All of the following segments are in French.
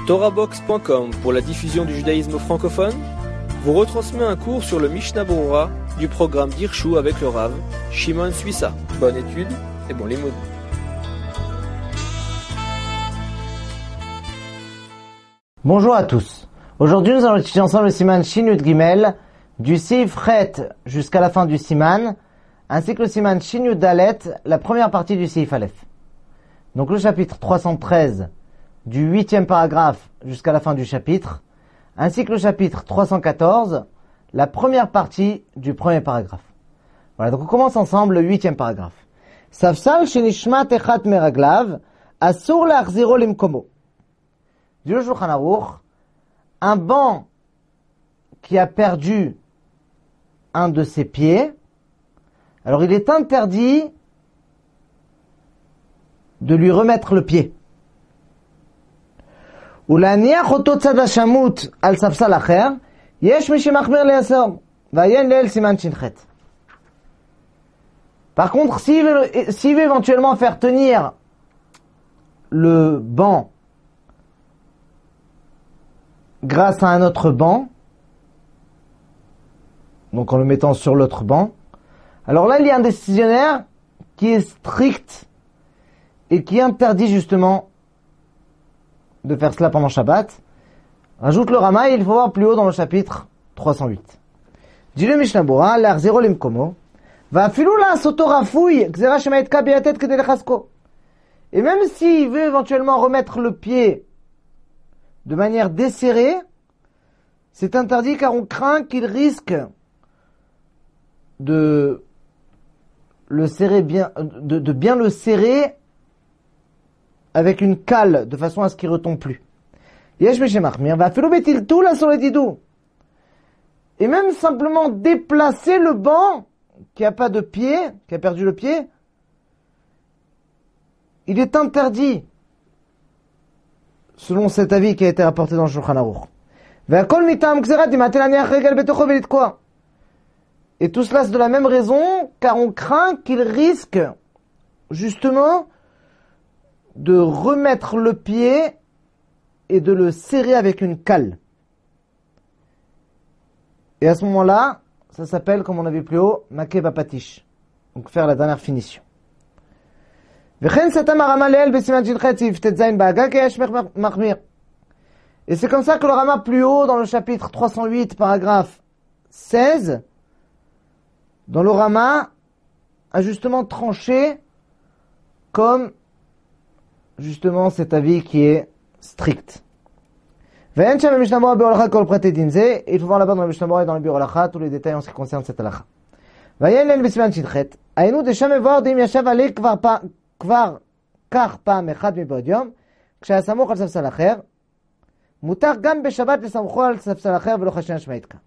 TorahBox.com pour la diffusion du judaïsme francophone vous retransmet un cours sur le Mishnah Berurah du programme d'Hirshu avec le Rav Shimon Suissa. Bonne étude et bon limoud. Bonjour à tous. Aujourd'hui, nous allons étudier ensemble le Siman Shin Yud Gimel du Seif Chet jusqu'à la fin du Siman, ainsi que le Siman Shin Yud Dalet, la première partie du Seif Aleph. Donc le chapitre 313 du 8e paragraphe jusqu'à la fin du chapitre, ainsi que le chapitre 314, la première partie du premier paragraphe. Voilà, donc on commence ensemble le 8e paragraphe. Safsal shenishmat echat meraglav, asur lachziro limkomo. Du Shulchan Aruch, un banc qui a perdu un de ses pieds, alors il est interdit de lui remettre le pied. ולהניח אותו צד השמוט על ספסל אחר, יש מי שמחמיר לאסור, ועיין ליל סימן ש"ח. Par contre, s'il veut éventuellement faire tenir le banc grâce à un autre banc, donc en le mettant sur l'autre banc, alors là il y a un décisionnaire qui est strict et qui interdit justement de faire cela pendant Shabbat. Rajoute le Rama, il faut voir plus haut dans le chapitre 308. Dit le Mishnah Berurah, l'achziro limkomo, ואפילו לעשותו רפוי, גזירה שמעתקה ביתד כדי לחזקו. Et même s'il veut éventuellement remettre le pied de manière desserrée, c'est interdit car on craint qu'il risque de le serrer bien, de bien le serrer avec une cale, de façon à ce qu'il ne retombe plus. Yesh Meshe Machmir, va faire le tout la sur le didou. Et même simplement déplacer le banc, qui n'a pas de pied, qui a perdu le pied, il est interdit, selon cet avis qui a été rapporté dans le Shulchan Aruch. Et tout cela c'est de la même raison, car on craint qu'il risque, justement, de remettre le pied et de le serrer avec une cale. Et à ce moment-là, ça s'appelle, comme on a vu plus haut, Makeh Bapatish. Donc faire la dernière finition. Et c'est comme ça que le Rama plus haut, dans le chapitre 308, paragraphe 16, dans le Rama, a justement tranché comme justement cet avis qui est strict. Il faut voir là-bas dans le Mishnah Berurah et dans le Biur Halacha tous les détails en ce qui concerne cette halacha. היינו דשם מבואר דאם ישב עלי כבר כך פעם אחד מבעוד יום, כשהיה סמוך על ספסל אחר, מותר גם בשבת לסמכו על ספסל אחר ולא חשן שמעתקה.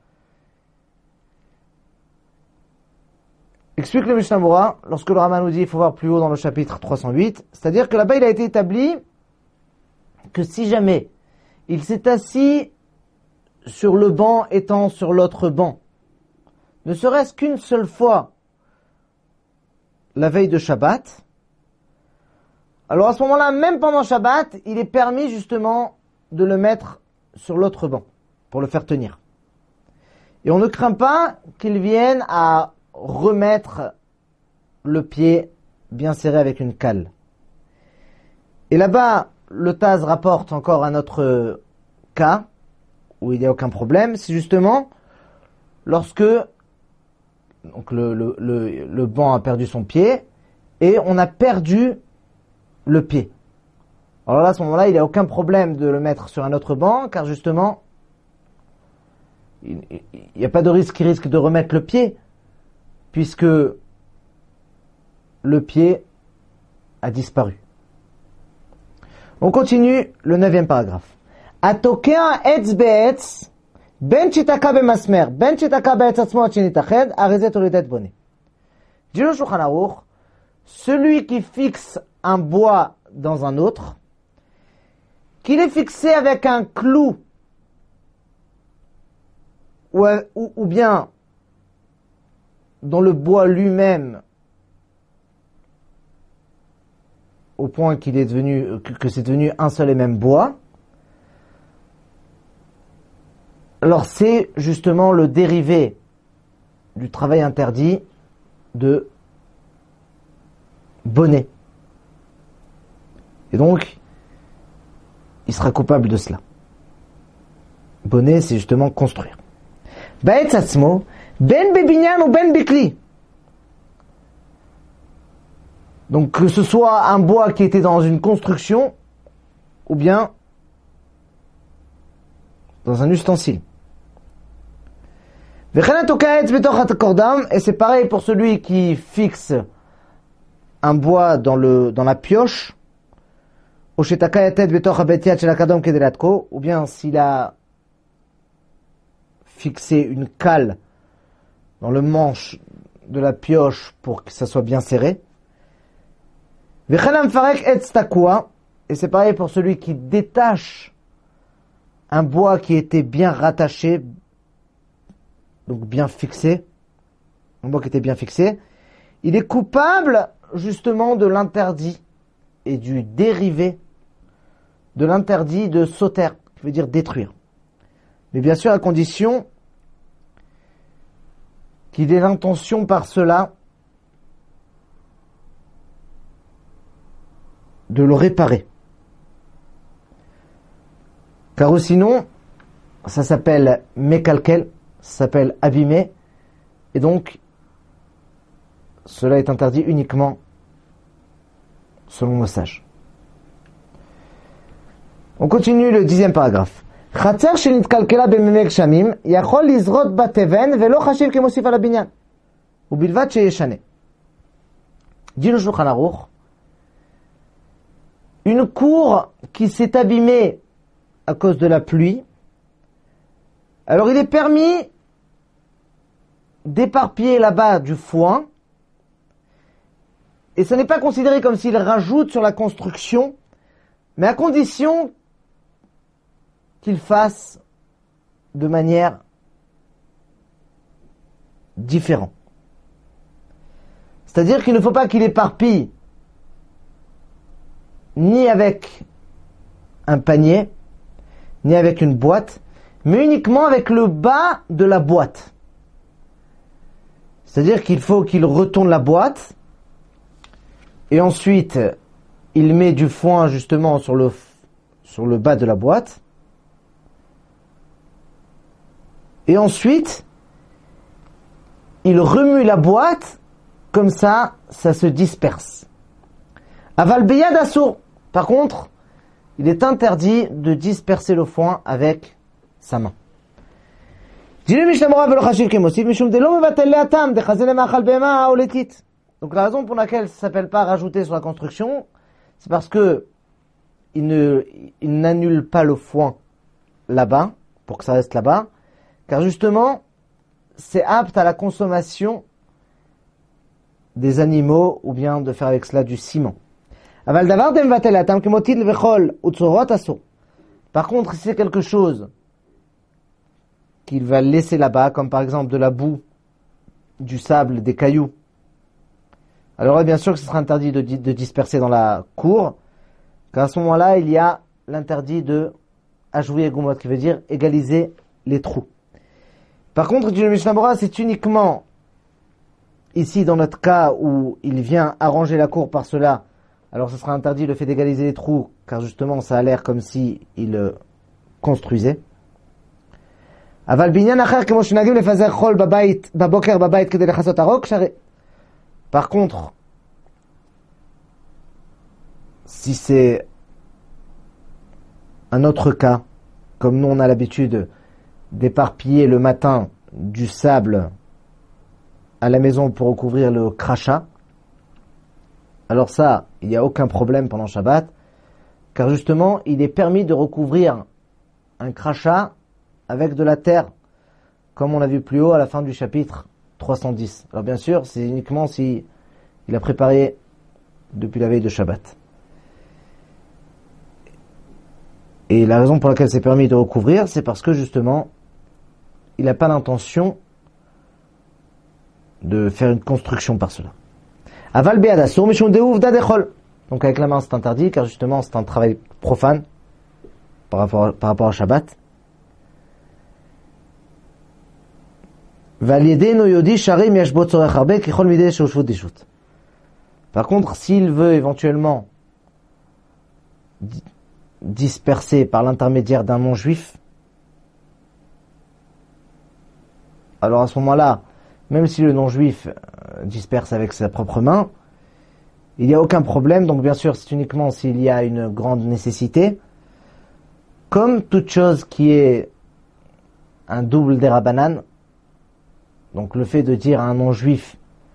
Explique le Mishnah Berurah, lorsque le Rama nous dit, il faut voir plus haut dans le chapitre 308, c'est-à-dire que là-bas il a été établi que si jamais il s'est assis sur le banc étant sur l'autre banc, ne serait-ce qu'une seule fois la veille de Shabbat, alors à ce moment-là, même pendant Shabbat, il est permis justement de le mettre sur l'autre banc pour le faire tenir. Et on ne craint pas qu'il vienne à remettre le pied bien serré avec une cale. Et là-bas, le Taz rapporte encore un autre cas où il n'y a aucun problème, c'est justement lorsque donc le banc a perdu son pied et on a perdu le pied. Alors là, à ce moment-là, il n'y a aucun problème de le mettre sur un autre banc, car justement, il n'y a pas de risque qu'il risque de remettre le pied, puisque le pied a disparu. On continue le 9e paragraphe. Atokea etz be'etz, ben shitaka bemasmer, ben shitaka be'etz atzmo ad shenitached, arizet olidet boné. Dit le Shulchan Aruch, celui qui fixe un bois dans un autre, qu'il est fixé avec un clou, ou bien dans le bois lui-même, au point qu'il est devenu, que c'est devenu un seul et même bois, Alors c'est justement le dérivé du travail interdit de bonnet. Et donc, il sera coupable de cela. Bonnet, c'est justement construire. Ba'etz atzmo, ben bebinyan ou ben bikli. Donc que ce soit un bois qui était dans une construction, ou bien dans un ustensile. Et c'est pareil pour celui qui fixe un bois dans la pioche, ou bien s'il a fixé une cale dans le manche de la pioche pour que ça soit bien serré. Et c'est pareil pour celui qui détache un bois qui était bien rattaché, donc bien fixé, un bois qui était bien fixé, il est coupable justement de l'interdit et du dérivé de l'interdit de sauter, qui veut dire détruire. Mais bien sûr à condition qu'il ait l'intention par cela de le réparer. Car sinon, ça s'appelle mékalkel, ça s'appelle abîmer, et donc cela est interdit uniquement selon nos sages. On continue le 10e paragraphe. חצר שנתקלקלה בממי גשמים יכול לזרות בה תבן ולא חשיב כמוסיף על הבניין ובלבד שישנה. dit le Shulchan Aruch, une cour qui s'est abîmée à cause de la pluie, alors il est permis d'éparpiller là-bas du foin, et ça n'est pas considéré comme s'il rajoute sur la construction, mais à condition qu'il fasse de manière différente. C'est-à-dire qu'il ne faut pas qu'il éparpille ni avec un panier, ni avec une boîte, mais uniquement avec le bas de la boîte. C'est-à-dire qu'il faut qu'il retourne la boîte, et ensuite il met du foin justement sur le bas de la boîte, et ensuite il remue la boîte, comme ça se disperse. Aval beyad assour. Par contre, il est interdit de disperser le foin avec sa main. Donc la raison pour laquelle ça ne s'appelle pas rajouter sur la construction, c'est parce que il n'annule pas le foin là-bas, pour que ça reste là-bas, car justement, c'est apte à la consommation des animaux, ou bien de faire avec cela du ciment. Par contre, si c'est quelque chose qu'il va laisser là-bas, comme par exemple de la boue, du sable, des cailloux, alors bien sûr que ce sera interdit de disperser dans la cour, car à ce moment-là, il y a l'interdit de ajouer gumot, qui veut dire égaliser les trous. Par contre, du Mishnah Bora, c'est uniquement ici dans notre cas où il vient arranger la cour par cela, alors ce sera interdit le fait d'égaliser les trous, car justement ça a l'air comme si il construisait. Par contre, si c'est un autre cas, comme nous on a l'habitude d'éparpiller le matin du sable à la maison pour recouvrir le crachat, alors ça, il n'y a aucun problème pendant Shabbat, car justement, il est permis de recouvrir un crachat avec de la terre, comme on l'a vu plus haut à la fin du chapitre 310. Alors bien sûr, c'est uniquement si il a préparé depuis la veille de Shabbat. Et la raison pour laquelle c'est permis de recouvrir, c'est parce que justement, il n'a pas l'intention de faire une construction par cela. Aval be'adasso mishum de'uvda dechol. Donc avec la main c'est interdit, car justement c'est un travail profane par rapport à Shabbat. Par contre, s'il veut éventuellement disperser par l'intermédiaire d'un non-juif, alors à ce moment-là, même si le non-juif disperse avec sa propre main, il n'y a aucun problème. Donc bien sûr, c'est uniquement s'il y a une grande nécessité. Comme toute chose qui est un double dérabanan, donc le fait de dire à un non-juif,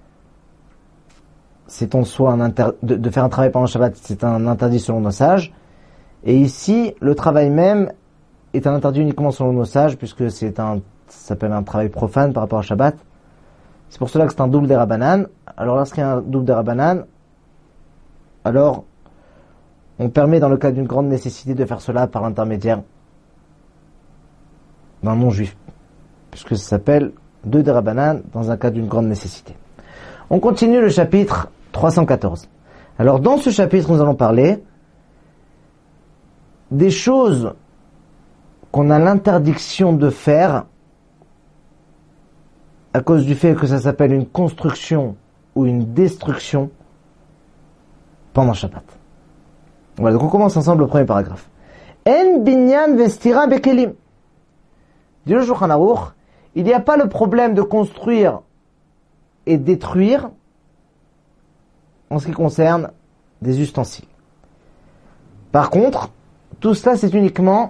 c'est en soi de faire un travail pendant Shabbat, c'est un interdit selon nos sages. Et ici, le travail même est un interdit uniquement selon nos sages, puisque ça s'appelle un travail profane par rapport à Shabbat. C'est pour cela que c'est un double dérabanan. Alors lorsqu'il y a un double dérabanan, alors on permet dans le cas d'une grande nécessité de faire cela par l'intermédiaire d'un non-juif, puisque ça s'appelle deux dérabanan dans un cas d'une grande nécessité. On continue le chapitre 314. Alors dans ce chapitre, nous allons parler des choses qu'on a l'interdiction de faire à cause du fait que ça s'appelle une construction ou une destruction pendant Shabbat. Voilà, donc on commence ensemble le premier paragraphe. En binyan vestira bekelim. Dit le Shulchan Aruch, il n'y a pas le problème de construire et détruire en ce qui concerne des ustensiles. Par contre, tout cela c'est uniquement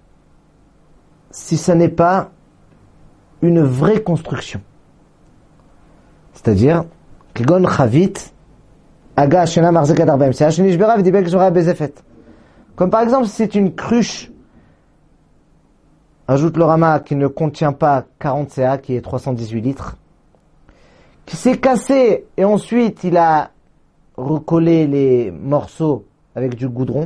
si ça n'est pas une vraie construction. C'est-à-dire, Kegon Chavit, Aga Shena Marzekat Arbaim Sea, Shenishbera V'dibek Zora Bezefet. Comme par exemple, si c'est une cruche, ajoute le Rama, qui ne contient pas 40 CA, qui est 318 litres, qui s'est cassé et ensuite il a recollé les morceaux avec du goudron.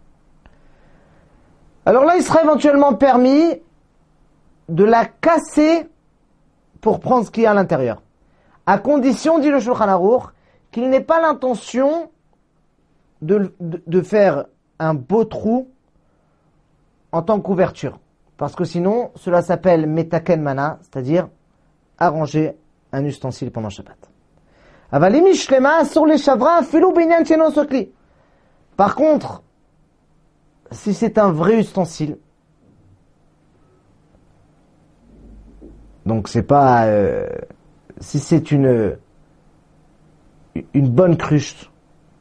Alors là, il sera éventuellement permis de la casser pour prendre ce qu'il y a à l'intérieur. À condition, dit le Shulchan Aruch, qu'il n'ait pas l'intention de faire un beau trou en tant qu'ouverture. Parce que sinon, cela s'appelle metaken mana, c'est-à-dire arranger un ustensile pendant Shabbat. Par contre, si c'est un vrai ustensile, donc c'est pas si c'est une bonne cruche,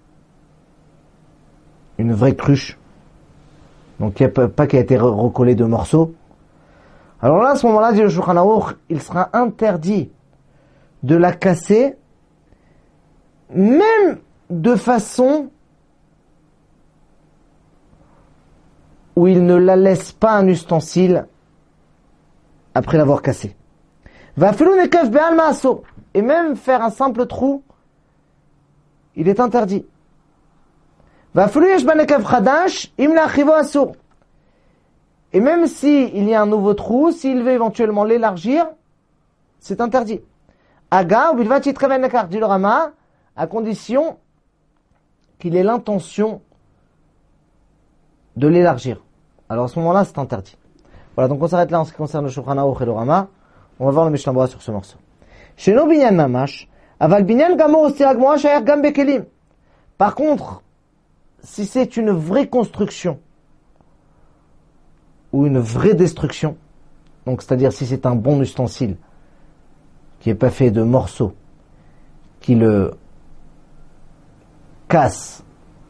une vraie cruche, donc il n'y a pas qui a été recollé de morceaux, alors là à ce moment-là, dit le Shulchan Aruch, il sera interdit de la casser, même de façon où il ne la laisse pas un ustensile après l'avoir cassé. Et même faire un simple trou, il est interdit. Et même si il y a un nouveau trou, s'il veut éventuellement l'élargir, c'est interdit. Aga, dit le Rama, à condition qu'il ait l'intention de l'élargir. Alors à ce moment-là, c'est interdit. Voilà, donc on s'arrête là en ce qui concerne le Shulchan Aruch et le Rama. On va voir le Mishnah Berurah sur ce morceau. Sheno binyan mamash, aval binyan gamo ostira gmoa shayer gam bekelim. Par contre, si c'est une vraie construction ou une vraie destruction, donc c'est-à-dire si c'est un bon ustensile qui est pas fait de morceaux, qui le casse,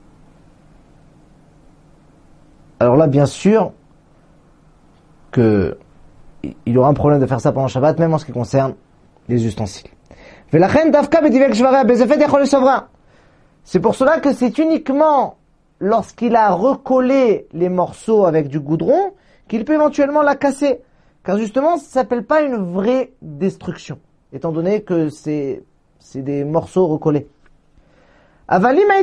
alors là bien sûr que il y aura un problème de faire ça pendant Shabbat, même en ce qui concerne les ustensiles. C'est pour cela que c'est uniquement lorsqu'il a recollé les morceaux avec du goudron qu'il peut éventuellement la casser. Car justement, ça ne s'appelle pas une vraie destruction, étant donné que c'est des morceaux recollés. Par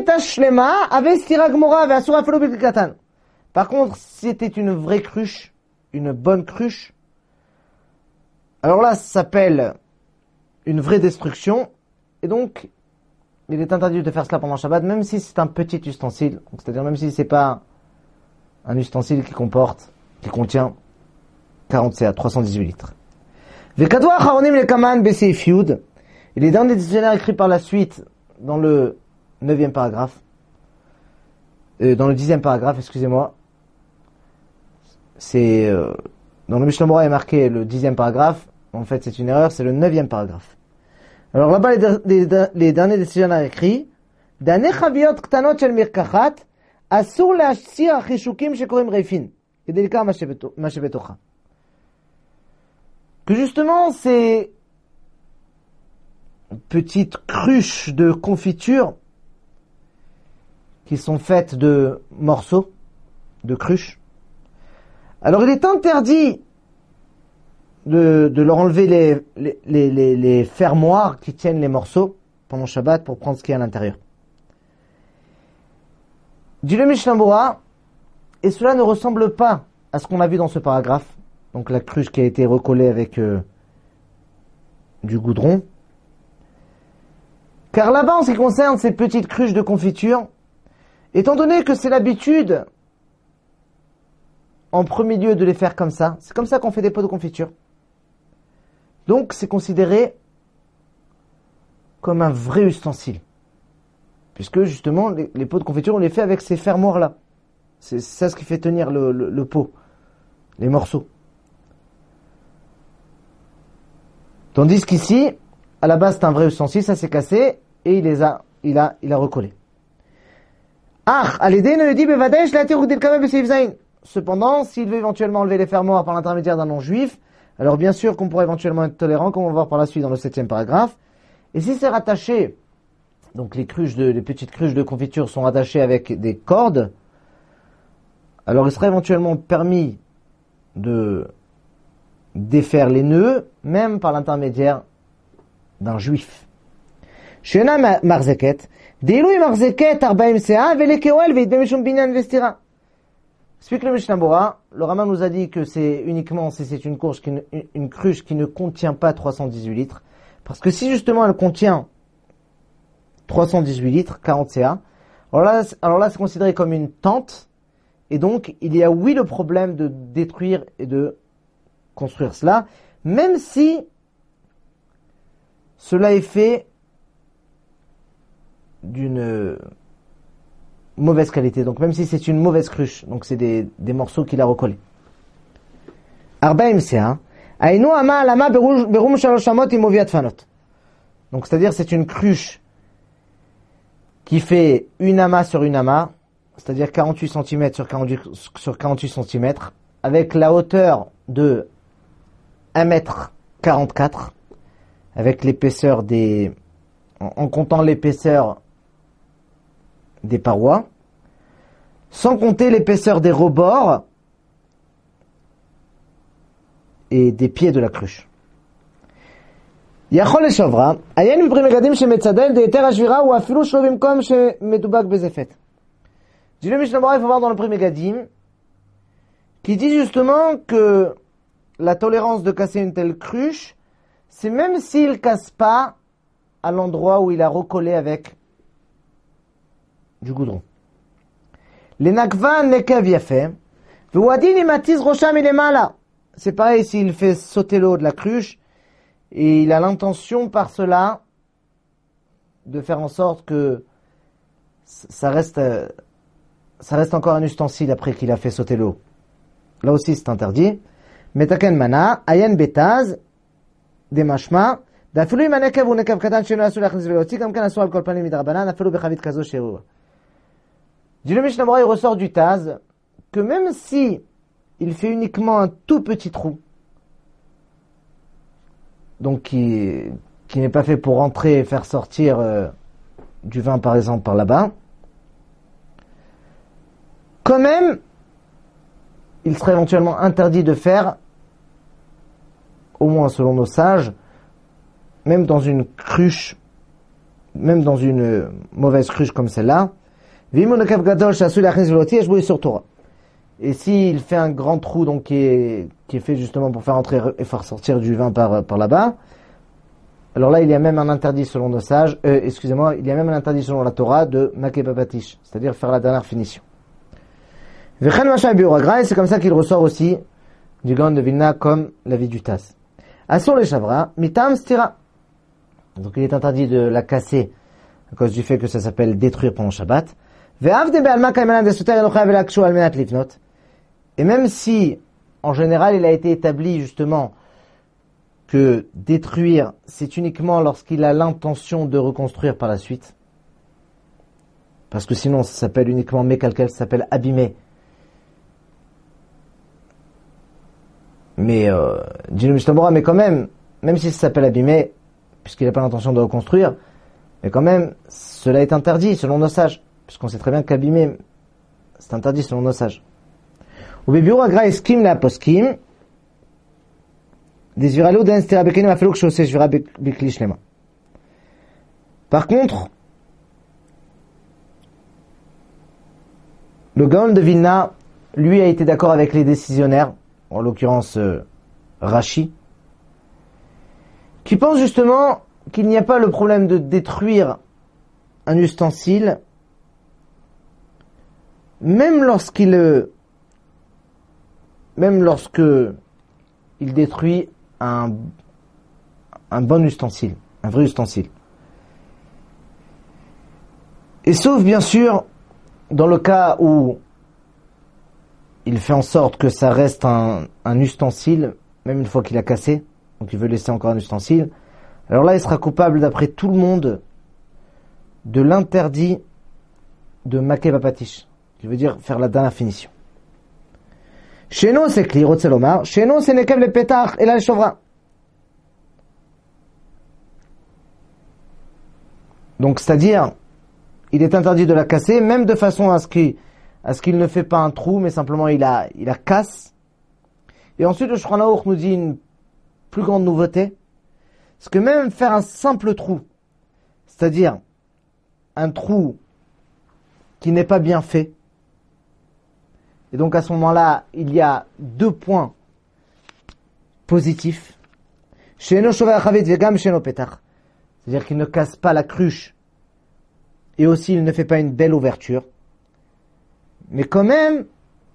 contre, si c'était une vraie cruche, une bonne cruche, alors là, ça s'appelle une vraie destruction, et donc, il est interdit de faire cela pendant Shabbat, même si c'est un petit ustensile, c'est-à-dire même si c'est pas un ustensile qui contient 40 CA, 318 litres. Vekadwa Acharonim Lekaman Beseif Yud. Et les derniers dictionnaires écrits par la suite dans le 9e paragraphe, dans le 10e paragraphe, excusez-moi. C'est, dans le Mishnah Berurah est marqué le 10e paragraphe. En fait, c'est une erreur, c'est le 9e paragraphe. Alors là-bas, les derniers dictionnaires écrits, Dane Chaviot Ktanot Shel Mirkachat, Asur Leashir Achishukim Shekorim Reifin. Et délicat Mashebetocha. Que justement, ces petites cruches de confiture qui sont faites de morceaux, de cruches. Alors il est interdit de leur enlever les fermoirs qui tiennent les morceaux pendant Shabbat pour prendre ce qu'il y a à l'intérieur. Dit le Mishnah Berurah, et cela ne ressemble pas à ce qu'on a vu dans ce paragraphe, donc la cruche qui a été recollée avec du goudron. Car là-bas, en ce qui concerne ces petites cruches de confiture, étant donné que c'est l'habitude, en premier lieu, de les faire comme ça, c'est comme ça qu'on fait des pots de confiture. Donc, c'est considéré comme un vrai ustensile. Puisque, justement, les pots de confiture, on les fait avec ces fermoirs-là. C'est ça ce qui fait tenir le pot, les morceaux. Tandis qu'ici, à la base, c'est un vrai ustensile, ça s'est cassé, et il a recollé. Cependant, s'il veut éventuellement enlever les fermoirs par l'intermédiaire d'un non-juif, alors bien sûr qu'on pourrait éventuellement être tolérant, comme on va voir par la suite dans le 7e paragraphe. Et si c'est rattaché, donc les petites cruches de confiture sont rattachées avec des cordes, alors il serait éventuellement permis de défaire les nœuds, même par l'intermédiaire d'un juif. Shena marzeket, deilu marzeket 40 sea velekeol veidbe mishum binyan vestira. Explique le Mishnah Berurah, le Rama nous a dit que c'est uniquement si c'est une cruche qui ne contient pas 318 litres. Parce que si justement elle contient 318 litres, 40 CA, alors là c'est considéré comme une tente. Et donc il y a oui le problème de détruire et de construire cela, même si cela est fait d'une mauvaise qualité, donc même si c'est une mauvaise cruche, donc c'est des morceaux qu'il a recollés. Arbaim Sea, Ainu Ama Alama Berum Shalosh Amot Imoviat Fanot. Donc c'est-à-dire c'est une cruche qui fait une amas sur une amas, c'est-à-dire 48 cm sur 48 cm, avec la hauteur de 1m44, avec l'épaisseur en comptant l'épaisseur des parois, sans compter l'épaisseur des rebords et des pieds de la cruche. Yachol leshavra, ayen mipri megadim shemetzadel de eter hashvira ou afilu shlo bimkom shemedubak bezefet. Dit le Mishnah Berurah, il faut voir dans le Pri Megadim, qui dit justement que la tolérance de casser une telle cruche, c'est même s'il casse pas à l'endroit où il a recollé avec du goudron. Les nakva nekav yafeh, v'uadin imatiz rosham ilemala. C'est pareil s'il fait sauter l'eau de la cruche, et il a l'intention par cela de faire en sorte que ça reste encore un ustensile après qu'il a fait sauter l'eau. Là aussi c'est interdit. Metaken mana, ayen betaz, demashma, d'afilu imanekav ou nekav katan sheno asu lachniz velotzi, kam kan asu al kol panim midrabanan, afilu bechavit kazo sheru. Dit le Mishnah Berurah, il ressort du Taz que même si il fait uniquement un tout petit trou, donc qui n'est pas fait pour rentrer et faire sortir du vin par exemple par là-bas, quand même, il serait éventuellement interdit de faire, au moins selon nos sages, même dans une cruche, même dans une mauvaise cruche comme celle-là, et s'il fait un grand trou donc qui est fait justement pour faire entrer et faire sortir du vin par là-bas, alors là il y a même un interdit selon nos sages, il y a même un interdit selon la Torah de makebabatish, c'est-à-dire faire la dernière finition. Et c'est comme ça qu'il ressort aussi du Gaon de Vilna comme l'avis du Taz. Asur les chavra, mitam stira. Donc il est interdit de la casser à cause du fait que ça s'appelle détruire pendant Shabbat. Et même si, en général, il a été établi justement que détruire, c'est uniquement lorsqu'il a l'intention de reconstruire par la suite. Parce que sinon, ça s'appelle uniquement mécalquel, ça s'appelle abîmer. Mais, dit le Mishnah, mais quand même si ça s'appelle abîmer, puisqu'il n'a pas l'intention de reconstruire, mais quand même, cela est interdit selon nos sages. Puisqu'on sait très bien qu'abîmer, c'est interdit selon nos sages. Ou bibiur agra eskim la poskim, des viralo d'un stira bekenim afelo que chaussé jura beklish lema. Par contre, le Gaon de Vilna, lui, a été d'accord avec les décisionnaires, en l'occurrence Rashi, qui pense justement qu'il n'y a pas le problème de détruire un ustensile, même lorsque il détruit un bon ustensile, un vrai ustensile. Et sauf bien sûr dans le cas où il fait en sorte que ça reste un ustensile, même une fois qu'il a cassé, donc il veut laisser encore un ustensile, alors là il sera coupable d'après tout le monde de l'interdit de maké bapatish, qui veut dire faire la dernière finition. Chez nous c'est cli, rotzelomar, chez nous c'est nekev le pétard et là le chovra. Donc c'est-à-dire, il est interdit de la casser, même de façon à ce qu'il ne fait pas un trou, mais simplement il la casse. Et ensuite le Shulchan Aruch nous dit une plus grande nouveauté, c'est que même faire un simple trou, c'est-à-dire un trou qui n'est pas bien fait, et donc à ce moment-là, il y a 2 points positifs. C'est-à-dire qu'il ne casse pas la cruche, et aussi il ne fait pas une belle ouverture. Mais quand même,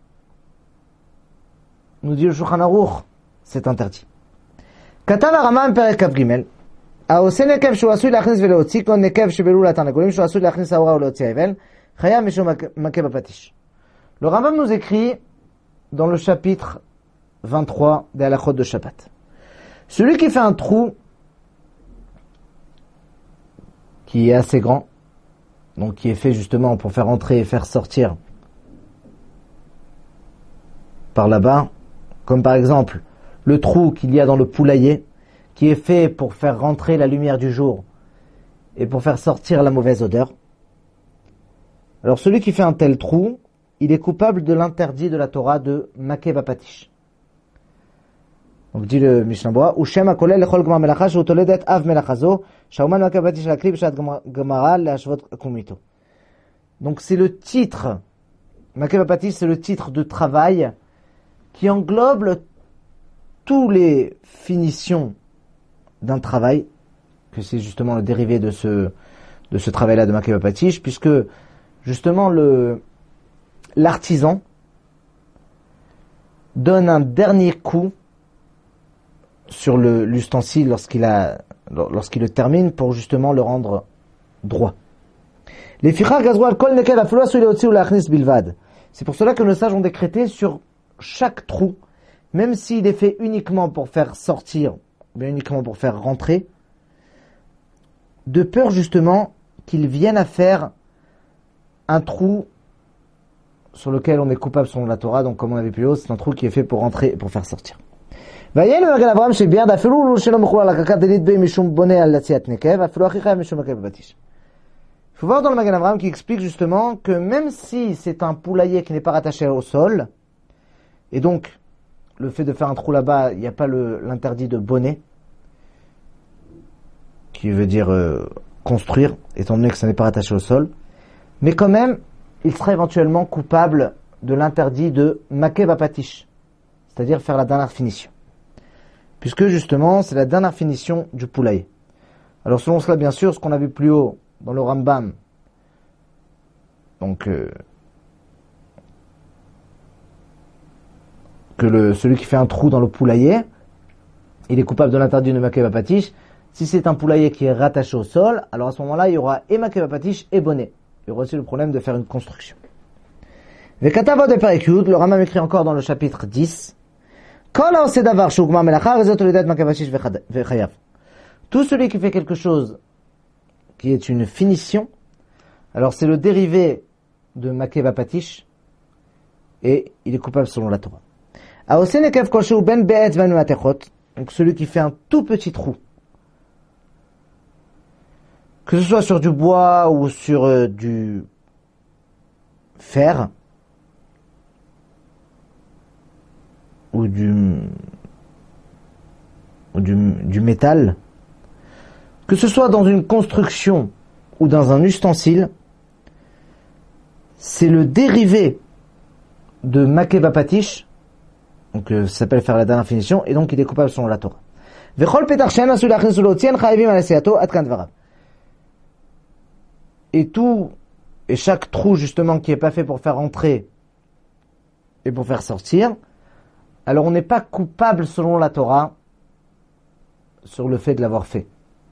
nous dit le Shulchan Aruch, c'est interdit. כתב הרמב"ם פרק כ"ג, העושה נקב שהוא עשוי להכניס ולהוציא, כל נקב שבלול התרנגולים שהוא עשוי להכניס האורה ולהוציא האבל, חייב משום מכה בפטיש. Le Rambam nous écrit dans le chapitre 23 des halachot de Shabbat. Celui qui fait un trou qui est assez grand, donc qui est fait justement pour faire entrer et faire sortir par là-bas, comme par exemple le trou qu'il y a dans le poulailler, qui est fait pour faire rentrer la lumière du jour et pour faire sortir la mauvaise odeur. Alors celui qui fait un tel trou, il est coupable de l'interdit de la Torah de maké bapatish. Donc dit le Mishnah Berurah, Ushem hakolel lechol gmar melacha shu toledet av melachazo, shauman maké bapatish lakli b'shat gemara leashvot kumito. Donc c'est le titre, maké bapatish, c'est le titre de travail qui englobe tous les finitions d'un travail, que c'est justement le dérivé de ce travail-là de maké bapatish, puisque justement l'artisan donne un dernier coup sur l'ustensile lorsqu'il le termine pour justement le rendre droit. C'est pour cela que nos sages ont décrété sur chaque trou, même s'il est fait uniquement pour faire sortir, ou bien uniquement pour faire rentrer, de peur justement qu'il vienne à faire un trou sur lequel on est coupable selon la Torah, donc comme on avait plus haut, c'est un trou qui est fait pour rentrer et pour faire sortir. Il faut voir dans le Magen Avraham qui explique justement que même si c'est un poulailler qui n'est pas rattaché au sol, et donc le fait de faire un trou là-bas, il n'y a pas l'interdit de bonnet, qui veut dire construire, étant donné que ça n'est pas rattaché au sol, mais quand même, il sera éventuellement coupable de l'interdit de maké bapatish, c'est-à-dire faire la dernière finition. Puisque justement, c'est la dernière finition du poulailler. Alors selon cela, bien sûr, ce qu'on a vu plus haut dans le Rambam, donc celui qui fait un trou dans le poulailler, il est coupable de l'interdit de Makeva Patish. Si c'est un poulailler qui est rattaché au sol, alors à ce moment-là, il y aura et Makeva Patish et bonnet. Il y aura aussi le problème de faire une construction. Vekatava de Perikud, le Rambam écrit encore dans le chapitre 10. Tout celui qui fait quelque chose qui est une finition, alors c'est le dérivé de Makeva Patish, et il est coupable selon la Torah. Donc celui qui fait un tout petit trou, que ce soit sur du bois ou sur du fer, ou du métal, que ce soit dans une construction ou dans un ustensile, c'est le dérivé de Makeva Patish, donc ça s'appelle faire la dernière finition, et donc il est coupable selon la Torah. Et chaque trou justement qui est pas fait pour faire entrer et pour faire sortir, alors on n'est pas coupable selon la Torah sur le fait de l'avoir fait.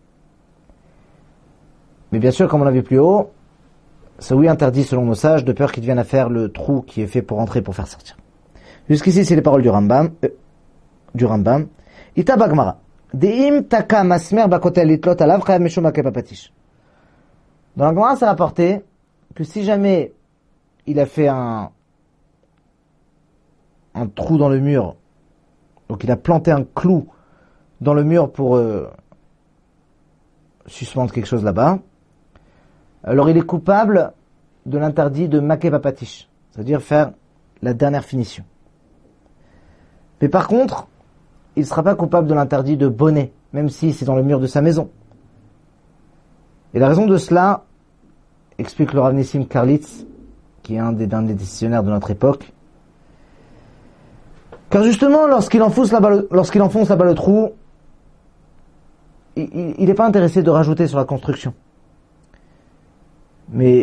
Mais bien sûr, comme on l'a vu plus haut, c'est oui interdit selon nos sages, de peur qu'ils viennent à faire le trou qui est fait pour entrer, pour faire sortir. Jusqu'ici, c'est les paroles du Rambam. Ita Bagmara. Deim taka masmer bakotel litlot alav chayav mishum Makeva Patish. Dans la Gemara, c'est rapporté que si jamais il a fait un trou dans le mur, donc il a planté un clou dans le mur pour suspendre quelque chose là-bas, alors il est coupable de l'interdit de Makeva Patish, c'est-à-dire faire la dernière finition. Mais par contre, il ne sera pas coupable de l'interdit de bonnet, même si c'est dans le mur de sa maison. Et la raison de cela, explique le Rav Nissim Karlitz, qui est un des décisionnaires de notre époque, car justement, lorsqu'il enfonce là-bas le trou, il n'est pas intéressé de rajouter sur la construction. Mais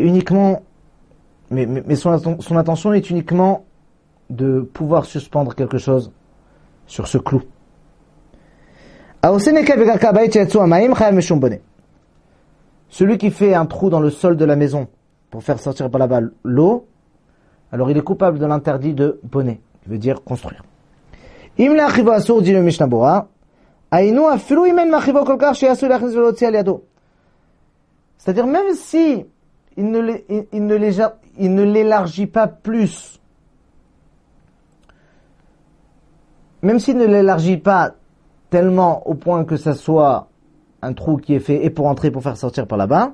son intention est uniquement de pouvoir suspendre quelque chose sur ce clou. Celui qui fait un trou dans le sol de la maison pour faire sortir par là-bas l'eau, alors il est coupable de l'interdit de bonnet, qui veut dire construire. Dit le Mishnah Bora, c'est-à-dire même si il ne l'élargit pas plus, même s'il ne l'élargit pas tellement au point que ça soit un trou qui est fait et pour entrer, pour faire sortir par là-bas,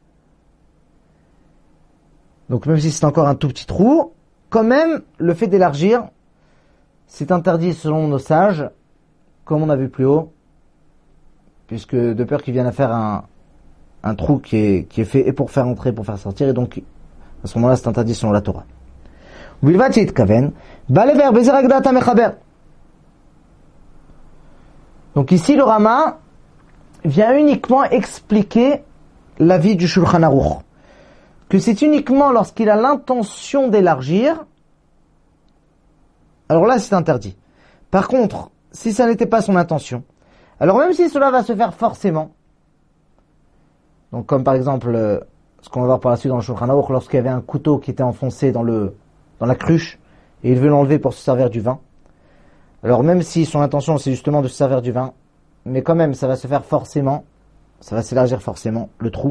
donc même si c'est encore un tout petit trou, quand même le fait d'élargir, c'est interdit selon nos sages, comme on a vu plus haut, puisque de peur qu'ils viennent à faire un trou qui est fait et pour faire entrer, pour faire sortir, et donc à ce moment-là c'est interdit selon la Torah. Donc ici le Rama vient uniquement expliquer l'avis du Shulchan Aruch, que c'est uniquement lorsqu'il a l'intention d'élargir, alors là c'est interdit. Par contre, si ça n'était pas son intention, alors même si cela va se faire forcément, donc comme par exemple ce qu'on va voir par la suite dans le Shulchan Aruch, lorsqu'il y avait un couteau qui était enfoncé dans la cruche et il veut l'enlever pour se servir du vin, alors même si son intention c'est justement de se servir du vin, mais quand même ça va se faire forcément, ça va s'élargir forcément le trou,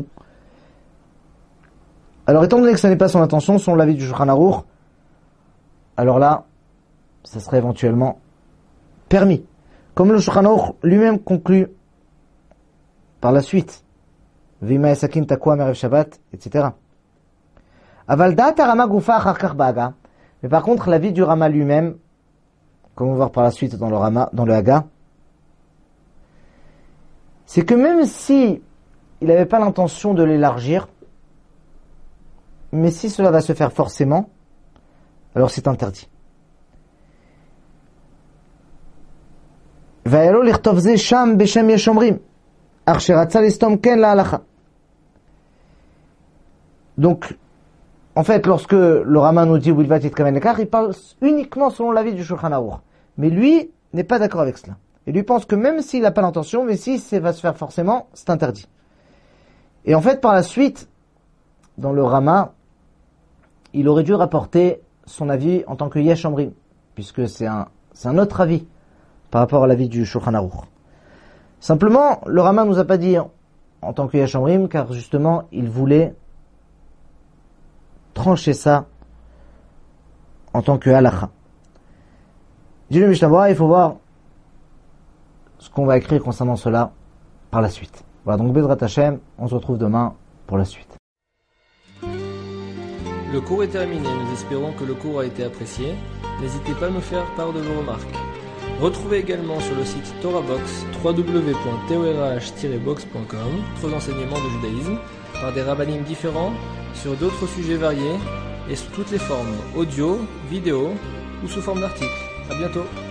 alors étant donné que ça n'est pas son intention, selon l'avis du Shulchan Aruch, alors là ça serait éventuellement permis, comme le Shulchan Aruch lui-même conclut par la suite, Vima Esakin Takwa Merev Shabbat, etc. Aval da'at Rama Gufa achar kach ba'aga. Mais par contre, l'avis du Rama lui-même, comme on va voir par la suite dans le Haga, c'est que même si il n'avait pas l'intention de l'élargir, mais si cela va se faire forcément, alors c'est interdit. Va'elo lichtov ze sham beshem yeshomrim. Donc, en fait, lorsque le Rama nous dit il parle uniquement selon l'avis du Shulchan Aruch. Mais lui n'est pas d'accord avec cela. Et lui pense que même s'il n'a pas l'intention, mais si ça va se faire forcément, c'est interdit. Et en fait, par la suite, dans le Rama, il aurait dû rapporter son avis en tant que Yesh Omrim, puisque c'est un autre avis par rapport à l'avis du Shulchan Aruch. Simplement, le Rama nous a pas dit en tant que Yesh Omrim, car justement, il voulait trancher ça en tant que Halacha. Dit le Mishnah Berurah, il faut voir ce qu'on va écrire concernant cela par la suite. Voilà, donc Bezrat Hashem, on se retrouve demain pour la suite. Le cours est terminé, nous espérons que le cours a été apprécié. N'hésitez pas à nous faire part de vos remarques. Retrouvez également sur le site TorahBox www.torah-box.com d'autres enseignements de judaïsme par des rabbinim différents sur d'autres sujets variés et sous toutes les formes, audio, vidéo ou sous forme d'articles. À bientôt.